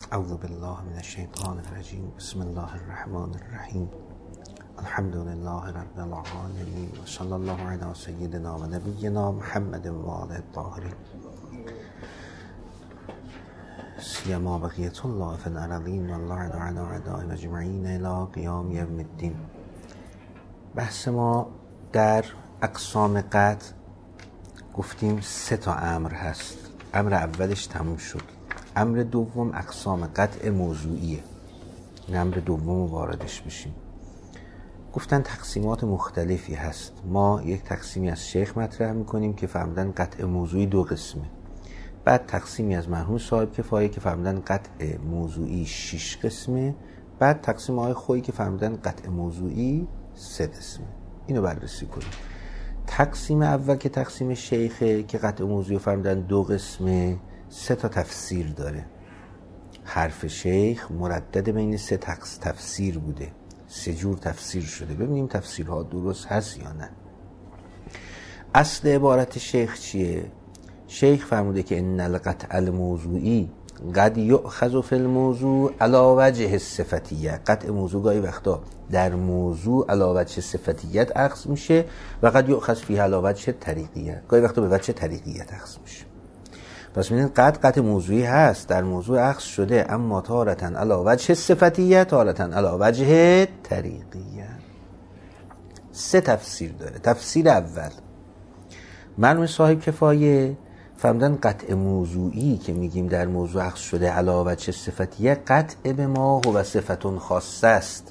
اعوذ بالله من الشیطان الرجیم. بسم الله الرحمن الرحیم. الحمد لله رب العالمین و صلی الله علی سیدنا و نبینا محمد و آله الطاهرین سیما بقیة الله فی الارضین و اللعن علی اعدائهم اجمعین الی قیام یوم الدین. بحث ما در اقسام قطع گفتیم 3 امر هست. امر اولش تموم شد. امر دوم اقسام قطع موضوعیه. این امر دوم واردش بشیم. گفتن تقسیمات مختلفی هست. ما یک تقسیمی از شیخ مطرح میکنیم که فرمودن قطع موضوعی 2 قسمه. بعد تقسیمی از مرحوم صاحب کفایه که فرمودن قطع موضوعی 6 قسمه. بعد تقسیم آقای خویی که فرمودن قطع موضوعی 3 قسمه. اینو بررسی کنیم. تقسیم اول که تقسیم شیخه که قطع موضوعی فرمودن 2 قسمه، 3 تفسیر داره. حرف شیخ مردد بین 3 تفسیر بوده. 3 جور تفسیر شده. ببینیم تفسیرها درست هست یا نه. اصل عبارت شیخ چیه؟ شیخ فرموده که ان القطع الموضوعی قد یؤخذ فی الموضوع علی وجه الصفتیه. قطع موضوع گاهی وقتا در موضوع علی وجه صفتیت اخذ میشه و قد یؤخذ فیه علی وجه طریقیه. گاهی وقتا به وجه طریقیت اخذ میشه. پس می‌بینید قطع موضوعی هست، در موضوع اخذ شده، اما تارةً علی وجه صفتیه، تارةً علی وجه طریقیه. 3 تفسیر داره. تفسیر اول مرحوم صاحب کفایه فرمودن قطع موضوعی که میگیم در موضوع اخذ شده علی وجه صفتیه، قطع به ما هو صفت خاصه است.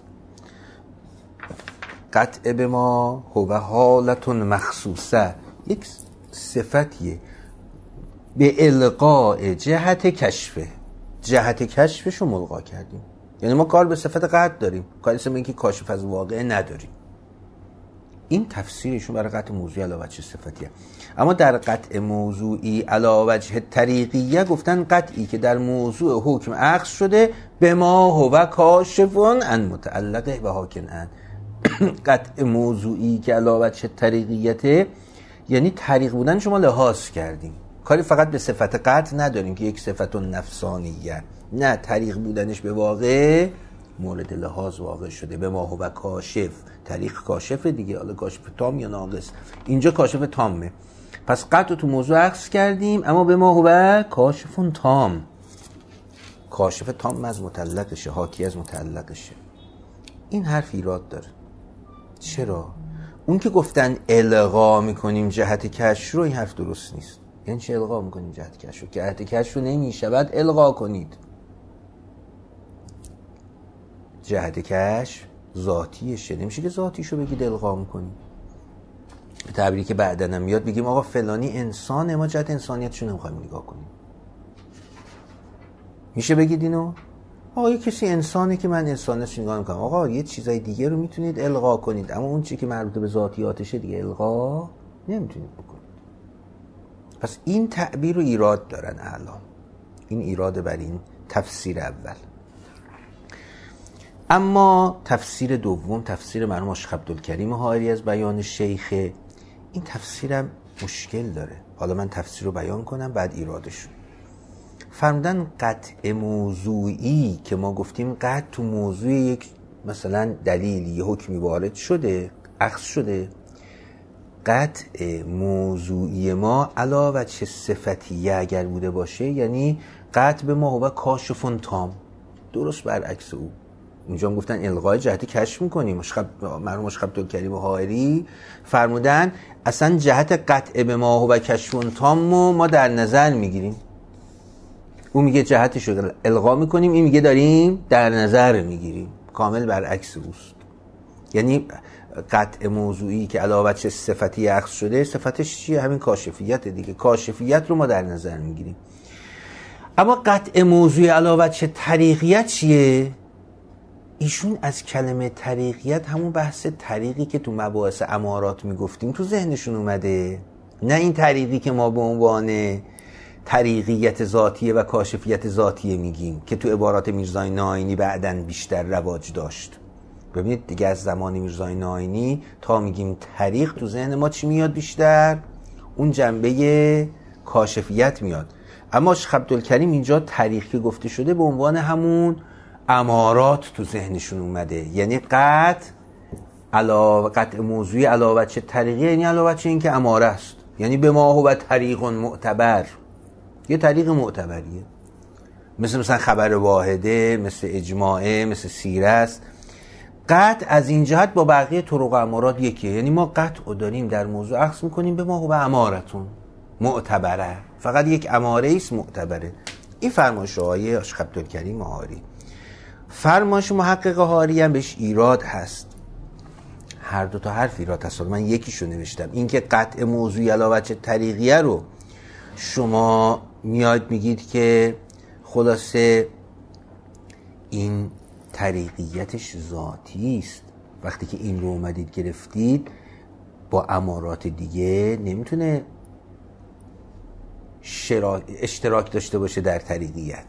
قطع به ما هو حالت مخصوصه، یک صفتیه به القاء جهت کشفه. جهت کشفش رو ملغا کردیم. یعنی ما کار به صفت قطع داریم، کار اسم این که کاشف از واقع نداریم. این تفسیرشون برای قطع موضوعی علی وجه صفتیه. اما در قطع موضوعی علی وجه طریقیه گفتن قطعی که در موضوع حکم اخذ شده به ما هو کاشف عن متعلقه و حاکن عن. قطع موضوعی که علی وجه طریقیته یعنی طریق بودن شما لحاظ کردیم، کاری فقط به صفت قطع نداریم که یک صفت نفسانیه، نه، طریق بودنش به واقع مورد لحاظ واقع شده. به ما هو کاشف، طریق کاشف دیگه، حالا کاشف تام یا ناقص. اینجا کاشف تامه. پس قطع تو موضوع عکس کردیم، اما به ما هو کاشف تام. کاشف تام از متعلقشه، حاکی از متعلقشه. این حرف ایراد داره. چرا؟ اون که گفتن الغا میکنیم جهت کشف رو، این حرف درست نیست. یعنی چه الغا میکنیم جهت کشف رو؟ جهت کشف رو نمیشود الغا کنید. جهت کشف ذاتیشه، نمیشه که ذاتیشو بگید الغا میکنیم. به تعبیری که بعدن هم میاد بگیم آقا فلانی انسانه، ما جهت انسانیتشو نمیخوایم نگاه کنیم. میشه بگید اینو؟ آقا یه کسی انسانه که من انسانیتشو نگاه میکنم. آقا یه چیزای دیگه رو میتونید الغا کنید، اما اون چیزی که مربوط به ذاتیاتشه دیگه الغا نمیتونید بکنید. پس این تعبیر رو ایراد دارن اعلام. این ایراد بر این تفسیر اول. اما تفسیر دوم، تفسیر مرحوم شیخ عبدالکریم حائری از بیان شیخ، این تفسیرم مشکل داره. حالا من تفسیر رو بیان کنم بعد ایرادشون. فرمودن قطع موضوعی که ما گفتیم قطع تو موضوع یک مثلا دلیلی یه حکمی وارد شده، اخذ شده، قطع موضوعی ما علاوه چه صفتیه اگر بوده باشه، یعنی قطع به ما هو کاشف تام، درست برعکس او. اینجا هم گفتن الغای جهت کشف میکنیم. مرحوم شیخ عبدالکریم حائری فرمودن اصلا جهت قطع به ما هو کشف تام ما در نظر میگیریم. اون میگه جهتش رو الغا میکنیم، این میگه داریم در نظر میگیریم. کامل برعکس اوست. یعنی قطع موضوعی که علاوه چه صفتی اخذ شده، صفتش چیه؟ همین کاشفیت دیگه. کاشفیت رو ما در نظر میگیریم. اما قطع موضوعی علاوه چه طریقیت چیه؟ ایشون از کلمه طریقیت همون بحث طریقی که تو مباحث امارات میگفتیم تو ذهنشون اومده، نه این طریقی که ما به عنوان طریقیت ذاتیه و کاشفیت ذاتیه میگیم که تو عبارات میرزای ناینی بعدن بیشتر رواج داشت. ببینید دیگه از زمان میرزای ناینی تا میگیم طریق تو ذهن ما چی میاد بیشتر؟ اون جنبه کاشفیت میاد. اما شیخ عبدالکریم اینجا طریق که گفته شده به عنوان همون امارات تو ذهنشون اومده، یعنی قطع موضوعی علاوه چه طریقی، یعنی علاوه چه این که اماره است، یعنی به ما هو طریق معتبر، یه طریق معتبریه، مثلا خبر واحده، مثل اجماعه، مثل سیره است. قطع از این جهت با بقیه طرق امارات یکیه، یعنی ما قطع رو داریم در موضوع عکس میکنیم به ما هو امارتون معتبره، فقط یک اماره است معتبره. این فرمایش آقای شیخ عبدالکریم حاری. فرمایش محقق حاری هم بهش ایراد هست، هر دو تا حرف ایراد هست، من یکیشو نوشتم، این که قطع موضوعی علاوه چه طریقیه رو شما میاد میگید که خلاصه این طریقیتش ذاتی است، وقتی که این رو اومدید گرفتید با امارات دیگه نمیتونه اشتراک داشته باشه در طریقیت.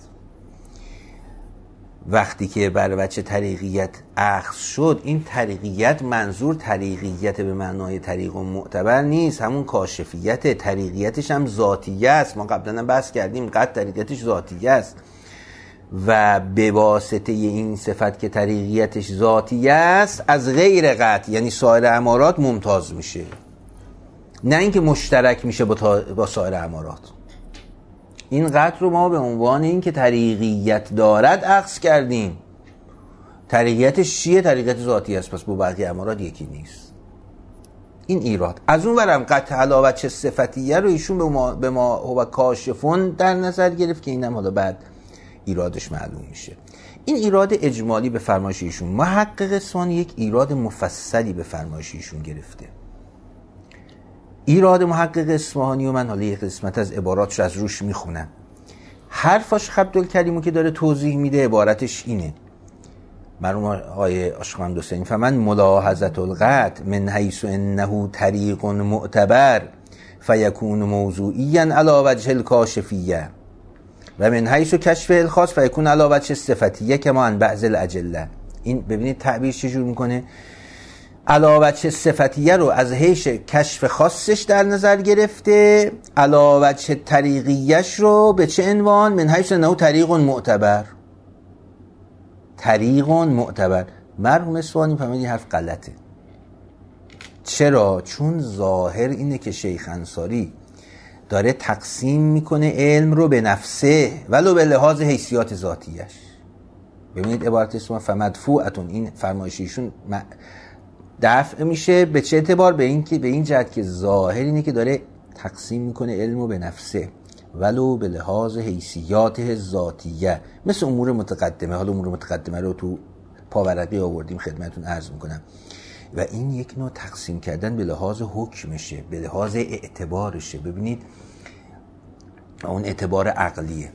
وقتی که بر وجه طریقیت اخذ شد، این طریقیت منظور طریقیت به معنای طریق و معتبر نیست، همون کاشفیت، طریقیتش هم ذاتیه است. ما قبلا بحث کردیم قطع طریقیتش ذاتیه است و به واسطه این صفت که طریقیتش ذاتیه است از غیر قطع، یعنی سایر امارات ممتاز میشه، نه اینکه مشترک میشه با سایر امارات. این قطع رو ما به عنوان این که طریقیت دارد اخذ کردیم. طریقیتش چیه؟ طریقیت ذاتی است، پس با بقیه امارات یکی نیست. این ایراد. از اون ورم قطع علاوه چه صفتیه رو ایشون به ما هو کاشفون در نظر گرفت که اینم حالا بعد ایرادش معلوم میشه. این ایراد اجمالی به فرمایش ایشون. محقق اصفهانی یک ایراد مفصلی به فرمایش ایشون گرفته. ایراد محقق اصفهانی و من حالا یک قسمت از عباراتش از روش میخونم. حرفاش شیخ عبدالکریمو که داره توضیح میده عبارتش اینه. مرحوم آقای عاشق محمد حسینی فمن ملاحظة القطع من حیث انه طریق معتبر فیکون موضوعیا علی وجه الکاشفیه و من حیث کشف الخاص فیکون علی وجه الصفتیه کما عن بعض الادله. این ببینید تعبیر چجور میکنه. علاوه چه صفتیه رو از حیث کشف خاصش در نظر گرفته، علاوه چه طریقیش رو به چه عنوان؟ من حیث انه طریق معتبر. طریق معتبر. مرحوم اصفهانی فهمید این حرف غلطه. چرا؟ چون ظاهر اینه که شیخ انصاری داره تقسیم میکنه علم رو به نفسه ولو به لحاظ حیثیات ذاتیش. ببینید عبارت اصفهانی فمدفوعتون، این فرمایشیشون دفع میشه به چه اعتبار؟ به این جهت که ظاهر اینه که داره تقسیم میکنه علمو به نفسه ولو به لحاظ حیثیات ذاتیه، مثل امور متقدمه. حالا امور متقدمه رو تو پاورقی آوردیم خدمتون عرض میکنم. و این یک نوع تقسیم کردن به لحاظ حکمشه، به لحاظ اعتبارشه. ببینید اون اعتبار عقلیه.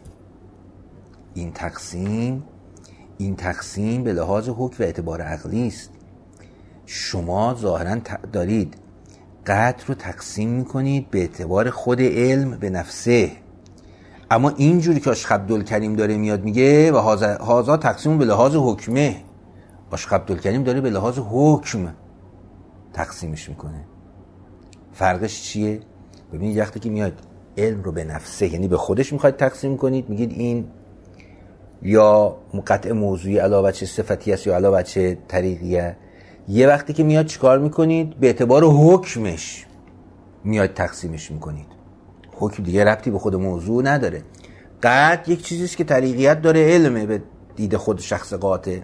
این تقسیم به لحاظ حکم و اعتبار عقلی است. شما ظاهرا دارید قطع رو تقسیم میکنید به اعتبار خود علم به نفسه، اما اینجوری که شیخ عبدالکریم داره میاد میگه و هازا تقسیم به لحاظ حکمه، شیخ عبدالکریم داره به لحاظ حکم تقسیمش میکنه. فرقش چیه؟ ببینید وقتی که میاد علم رو به نفسه، یعنی به خودش میخواید تقسیم کنید، میگید این یا قطع موضوعی علاوه چه صفتی است یا علاوه چه طریقیه. یه وقتی که میاد چیکار میکنید؟ به اعتبار حکمش میاد تقسیمش میکنید. حکم دیگه ربطی به خود موضوع نداره. قطع یک چیزیست که طریقیت داره، علمه به دید خود شخص قاطع.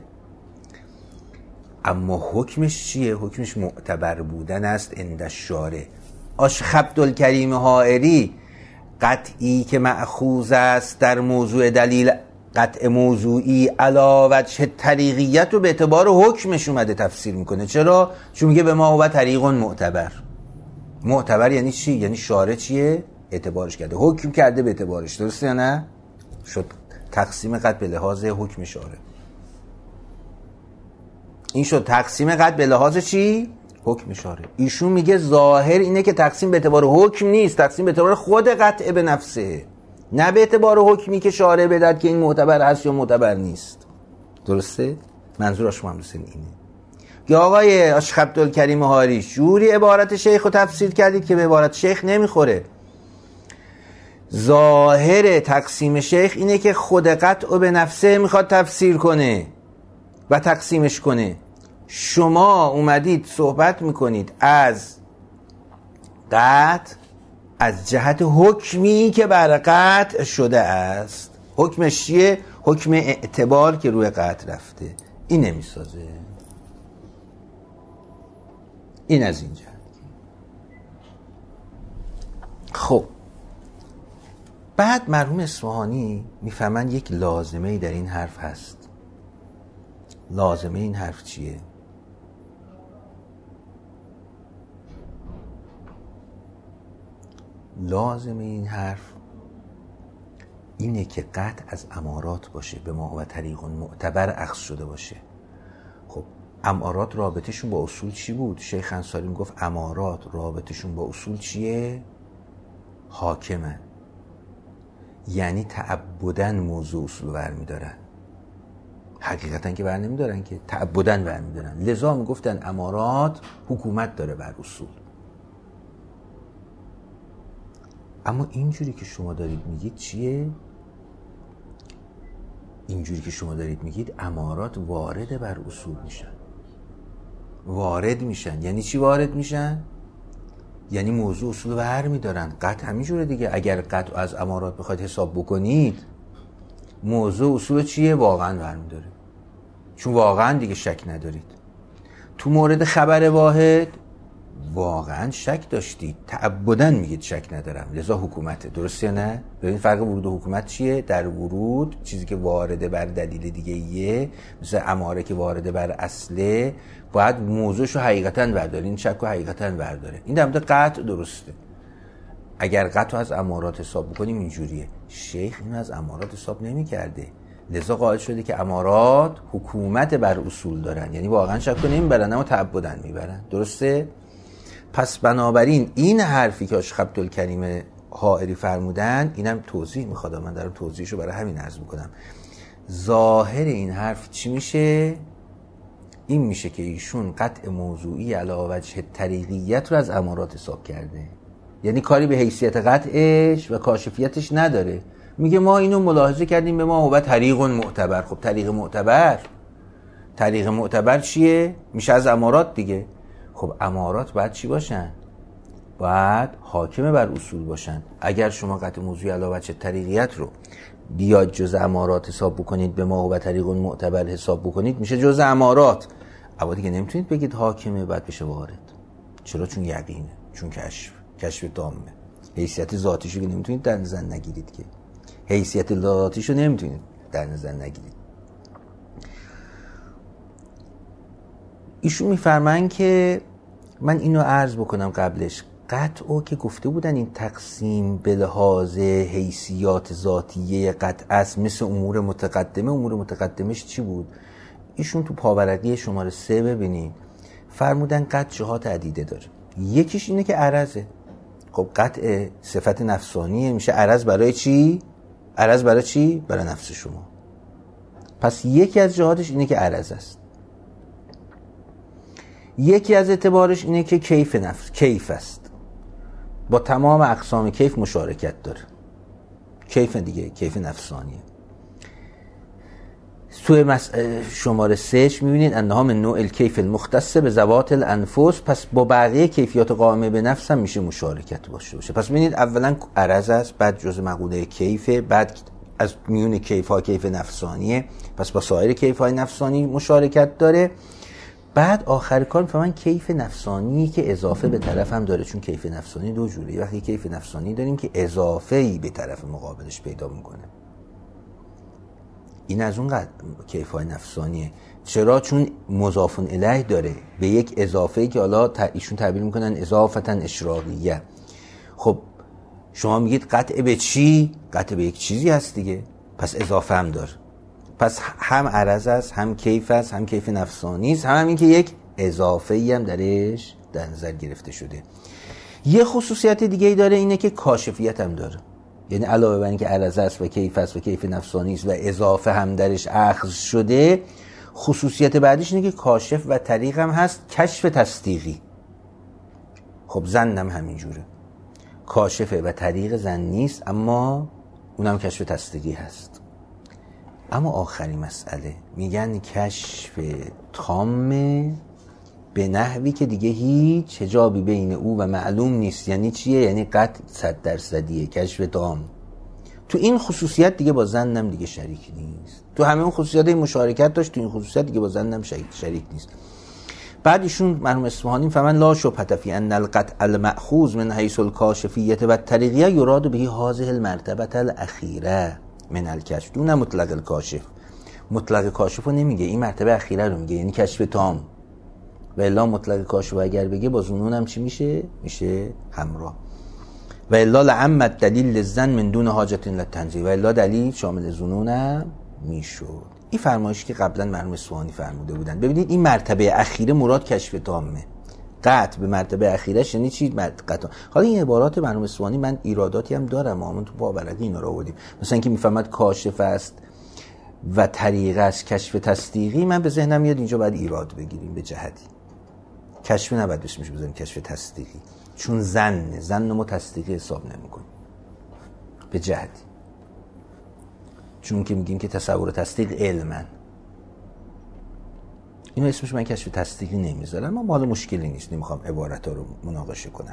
اما حکمش چیه؟ حکمش معتبر بودن است عند الشارع. شیخ عبدالکریم حائری قطعی که مأخوذ است در موضوع دلیل قطع موضوعی علاوه چه طریقیت رو به اعتبار حکمش اومده تفسیر میکنه. چرا؟ چون میگه به ما هو طریق معتبر. معتبر یعنی چی؟ یعنی شارع چیه؟ اعتبارش کرده، حکم کرده به اعتبارش. درسته یا نه؟ شد تقسیم قطع به لحاظ حکم شارع. این شد تقسیم قطع به لحاظ چی؟ حکم شارع. ایشون میگه ظاهر اینه که تقسیم به اعتبار حکم نیست، تقسیم به اعتبار خود قطع به نفسه، نه به اعتبار حکمی که شارع بدهد که این معتبر هست یا معتبر نیست. درسته؟ منظور عاشق محمد حسینی اینه. یا آقای عاشق عبدالکریم حاری جوری عبارت شیخ رو تفسیر کردید که به عبارت شیخ نمیخوره. ظاهر تقسیم شیخ اینه که خود قطع به نفسه میخواد تفسیر کنه و تقسیمش کنه. شما اومدید صحبت میکنید از قطع از جهت حکمی که بر قطع شده است. حکمش چیه؟ حکم اعتبار که روی قطع رفته. این نمیسازه. این از این جهت. خب بعد مرحوم اصفهانی میفهمن یک لازمه در این حرف هست. لازمه این حرف چیه؟ لازمه این حرف اینه که قطع از امارات باشه، به ما و طریق معتبر اخذ شده باشه. خب امارات رابطشون با اصول چی بود؟ شیخ انصاری میگفت امارات رابطشون با اصول چیه؟ حاکمه. یعنی تعبدن موضوع اصول برمیدارن، حقیقتا که بر نمیدارن، که تعبدن برمیدارن. لذا میگفتن امارات حکومت داره بر اصول. اما اینجوری که شما دارید میگید چیه؟ اینجوری که شما دارید میگید امارات وارد بر اصول میشن. وارد میشن یعنی چی وارد میشن؟ یعنی موضوع اصول بر میدارن. قطع همینجوره دیگه. اگر قطع از امارات بخواید حساب بکنید، موضوع اصول چیه؟ واقعا بر میداره. چون واقعا دیگه شک ندارید. تو مورد خبر واحد واقعا شک داشتید، تعبدن میگید شک ندارم، لذا حکومته. درسته یا نه؟ ببین فرق ورود و حکومت چیه؟ در ورود چیزی که وارده بر دلیل دیگه ایه، مثل اماره که وارده بر اصله، باید موضوعشو حقیقتا برداره. این شک رو حقیقتا برداره. این در مورد قطع درسته. اگر قطع از امارات حساب بکنیم اینجوریه. شیخ اینو از امارات حساب نمی‌کرده، لذا قائل شده که امارات حکومت بر اصول دارن، یعنی واقعا شک نمیبرن اما تعبدن میبرن. درسته؟ پس بنابراین این حرفی که آشق عبدالکریم حائری فرمودن، اینم توضیح میخواد. من دارم توضیحشو برای همین عرض میکنم. ظاهر این حرف چی میشه؟ این میشه که ایشون قطع موضوعی علی وجه طریقیت رو از امارات حساب کرده، یعنی کاری به حیثیت قطعش و کاشفیتش نداره. میگه ما اینو ملاحظه کردیم به ما و طریق معتبر. خب طریق معتبر چیه؟ میشه از امارات دیگه. خب امارات باید چی باشن؟ باید حاکم بر اصول باشن. اگر شما قطع موضوعی علی وجه طریقیت رو بیاد جز امارات حساب بکنید، به ما و طریق معتبر حساب بکنید، میشه جز امارات. اما دیگه نمیتونید بگید حاکمه بعد بشه وارد. چرا؟ چون یقینه، چون کشف تامه. حیثیت ذاتیشو که نمیتونید در نظر نگیرید، که حیثیت ذاتیشو نمیتونید در نظر نگیرید. ایشون میفرماین که من اینو عرض بکنم قبلش، قطعو که گفته بودن این تقسیم به لحاظ حیثیات ذاتیه قطع است مثل امور متقدمه. امور متقدمش چی بود؟ ایشون تو پاورقی شماره 3 ببینید فرمودن قطع جهات عدیده داره. یکیش اینه که عرضه. خب قطع صفت نفسانیه، میشه عرض برای چی؟ عرض برای چی؟ برای نفس شما. پس یکی از جهاتش اینه که عرض است. یکی از اعتبارش اینه که کیف است. با تمام اقسام کیف مشارکت داره. کیف دیگه، کیف نفسانیه. توی شماره 3 میبینید انها من نوع الکیف المختص به ذوات الانفس. پس با بقیه کیفیات قائمه به نفس هم میشه مشارکت باشه. پس میبینید اولا عرض است، بعد جزء مقوله کیفه، بعد از میون کیف ها کیف نفسانیه، پس با سایر کیف های نفسانی مشارکت داره. بعد آخر کار میفهمن کیف نفسانی که اضافه به طرف هم داره، چون کیف نفسانی دو جوره. وقتی کیف نفسانی داریم که اضافه‌ای به طرف مقابلش پیدا میکنه، این از اون کیف‌های نفسانیه. چرا؟ چون مضاف الیه داره به یک اضافه‌ای که حالا ایشون تعبیر میکنن اضافتا اشراقیه. خب شما میگید قطع به چی؟ قطع به یک چیزی هست دیگه، پس اضافه هم داره. پس هم عرض است، هم کیف است، هم کیف نفسانی است، هم این که یک اضافه‌ای هم درش در نظر گرفته شده. یه خصوصیت دیگه ای داره، اینه که کاشفیت هم داره. یعنی علاوه بر اینکه عرض است و کیف است و کیف نفسانی است و اضافه هم درش اخذ شده، خصوصیت بعدیش اینه که کاشف و طریق هم هست، کشف تصدیقی. خب زنم همینجوره. کاشفه و طریق زن نیست، اما اونم کشف تصدیقی هست. اما آخرین مسئله میگن کشف تامه به نحوی که دیگه هیچ حجابی بین او و معلوم نیست. یعنی چیه؟ یعنی قطع 100%یه، کشف تام. تو این خصوصیت دیگه با زنم دیگه شریک نیست. تو همه اون خصوصیات مشارکت داشت، تو این خصوصیت دیگه با زنم شریک نیست. بعد ایشون مرحوم اصفهانی فهمن لا شبهة فی ان القطع المأخوذ من حیث الکاشفیة و الطریقیة یراد به هذه المرتبة الاخیره من الکشف دون مطلق الکاشف. مطلق کاشف رو نمیگه، این مرتبه اخیره رو میگه، یعنی کشف تام. و الا مطلق کاشف اگر بگه با ظنون هم چی میشه؟ میشه همراه. و الا لعم الدلیل للظن من دون حاجت للتنزیه، و الا دلیل شامل ظنون هم میشد. این فرمایشی که قبلا مرحوم اصفهانی فرموده بودن. ببینید این مرتبه اخیره مراد کشف تامه. قطع به مرتبه اخیرش یعنی چی؟ قطع. حالا این عبارات مرحوم اصفهانی من ایراداتی هم دارم، اما تو باورقی اینا رو آوردیم. مثلا اینکه میفهمد کاشف است و طریقه است کشف تصدیقی، من به ذهنم میاد اینجا باید ایراد بگیریم به جهتی. کشف نباید بهش بزنیم کشف تصدیقی، چون زن ما تصدیقی حساب نمی‌کنیم به جهتی. چون که میگیم که تصور تصدیق علمن، اینو اسمش من کشف تصدیقی نمیذارم، اما حالا مشکلی نیست، نمیخوام عبارت‌ها رو مناقشه کنم.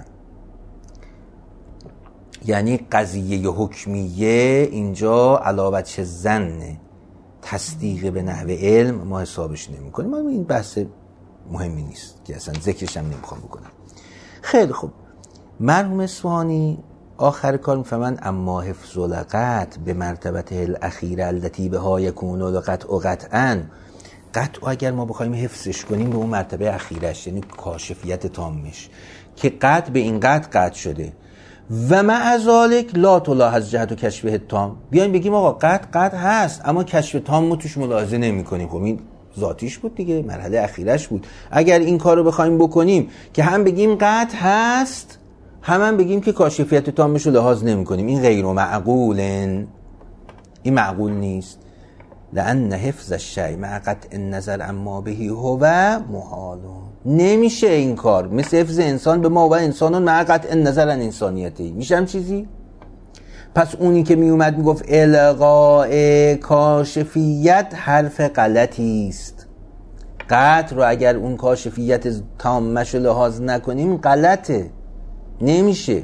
یعنی قضیه حکمیه اینجا علاوه بر زن تصدیق به نحو علم ما حسابش نمی‌کنیم. اما این بحث مهمی نیست که اصلا ذکرش هم نمیخوام بکنم. خیلی خوب، مرحوم اصفهانی آخر کار میفهمن اما حفظ القطع به مرتبه الاخیره التي بها یکون القطع قطعا. قطع اگر ما بخوایم حفظش کنیم به اون مرتبه اخیرش، یعنی کاشفیت تامش، که قطع به این قطع شده و مع ذلک لا تلاحظ جهت و کشف تام. بیایم بگیم آقا قطع هست اما کشف تام ما توش ملاحظه نمی کنیم. خب این ذاتیش بود دیگه، مرحله اخیرش بود. اگر این کار رو بخوایم بکنیم که هم بگیم قطع هست هم بگیم که کاشفیت تامش رو لحاظ نمی کنیم، این غیر معقول. این معقول نیست. لأن حفظ الشیء مع قطع النظر اما بهی هو محال. نمیشه این کار، مثل حفظ انسان به ما و انسانون مع قطع النظر عن انسانیتی. میشه هم چیزی؟ پس اونی که می اومد میگفت الغاء کاشفیت حرف غلطی است. قطع رو اگر اون کاشفیت تامش رو لحاظ نکنیم غلطه، نمیشه.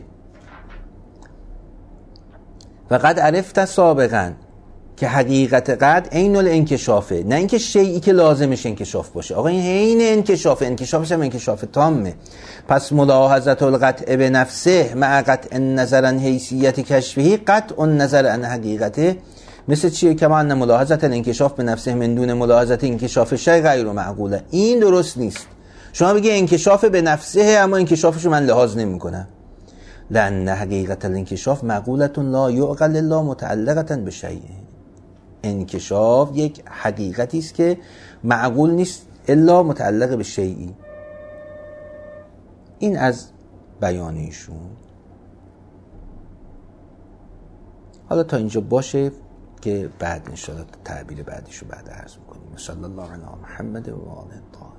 فقط عرفت سابقا که حقیقت قطع عین الانکشافه، نه اینکه شیئی که لازمش انکشاف باشه. آقا این عین انکشافه، انکشافش هم انکشاف تامه. پس ملاحظت القطع به نفسه مع قطع النظر عن حیثیت کشفه قطع النظر عن حقیقته. مثل چیه؟ که ان ملاحظت الانکشاف به نفسه من دون ملاحظت انکشاف شیء غیر معقوله. این درست نیست. شما بگی انکشاف به نفسه اما انکشافشو من لحاظ نمی‌کنم. لأن حقیقت الانکشاف معقولة لا یعقل الا متعلقة بشیء. انکشاف یک حقیقتی است که معقول نیست الا متعلق به شیئی. این از بیان ایشون. حالا تا اینجا باشه که بعد انشاءالله تعبیر بعدیشو بعد عرض میکنیم. صلی الله علی محمد و آله.